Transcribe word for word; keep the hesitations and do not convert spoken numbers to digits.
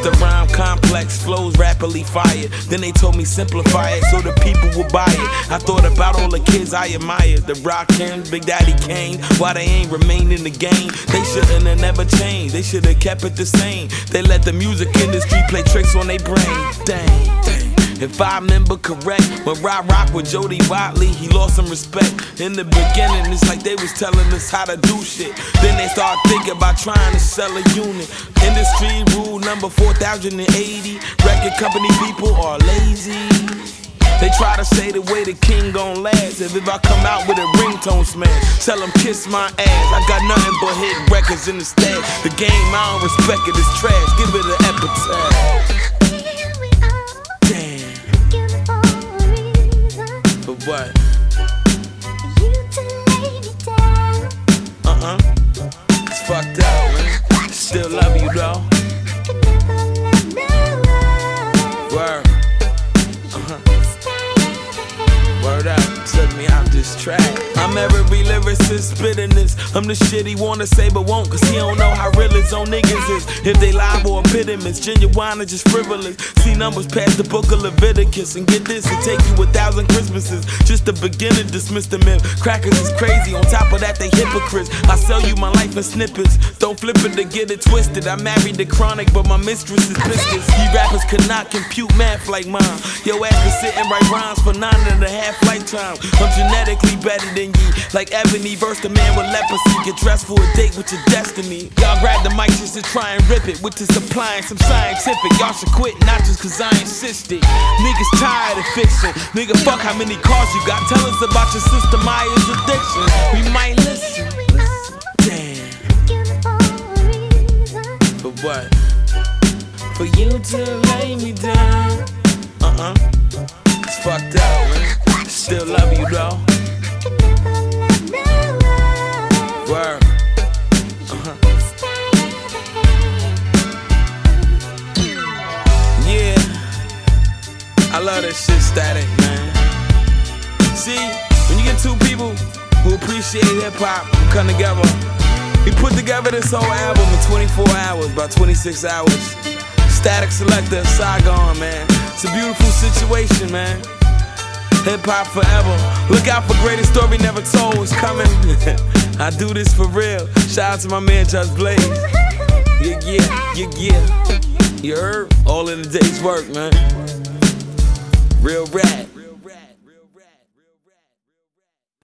Used to rhyme complex, flows rapidly fired. Then they told me simplify it so the people would buy it. I thought about all the kids I admired, the Rakim, Big Daddy Kane. Why they ain't remained in the game? They shouldn't have never changed. They should have kept it the same. They let the music industry play tricks on their brain. Dang, dang. If I remember correct, when Rock Rock with Jody Watley, he lost some respect. In the beginning, it's like they was telling us how to do shit. Then they start thinking about trying to sell a unit. Industry rule number four thousand eighty. Record company people are lazy. They try to say the way the king gon' last. If, if I come out with a ringtone smash, tell them kiss my ass. I got nothing but hit records in the stash. The game, I don't respect it, it's trash. Give it an epitaph. For what? Uh-uh. It's fucked up, man. Still love you, though. Word. Uh-huh. Word up. Took me out this track. I'm every lyricist spitting this. I'm the shit he wanna say but won't, cause he don't know how real his own niggas is. If they lie or epitomis, genuine or just frivolous. See numbers past the book of Leviticus. And get this, it take you a thousand Christmases just to begin to dismiss the myth. Crackers is crazy, on top of that they hypocrites. I sell you my life in snippets, don't flip it to get it twisted. I married the chronic but my mistress is biscuits. You rappers cannot compute math like mine. Your ass can sit and write rhymes for nine and a half lifetime. I'm genetically better than you, like Ebony versus the man with leprosy. Get dressed for a date with your destiny. Y'all grab the mic just to try and rip it, with this applying some scientific. Y'all should quit, not just cause I insisted. Niggas tired of fixing. Nigga, fuck how many cars you got. Tell us about your sister Maya's addiction. We might listen. Damn. For what? For you to lay me down. Uh-uh. It's fucked up, man. Still love you, though. Word. Uh-huh. Yeah. I love that shit static, man. See, when you get two people who appreciate hip-hop and come together, we put together this whole album in twenty-four hours, about twenty-six hours. Static Selector, Saigon, man. It's a beautiful situation, man. Hip-hop forever. Look out for greatest story never told. It's coming. I do this for real. Shout out to my man Just Blaze. Yeah, yeah, yeah, yeah. You heard? All in a day's work, man. Real rap.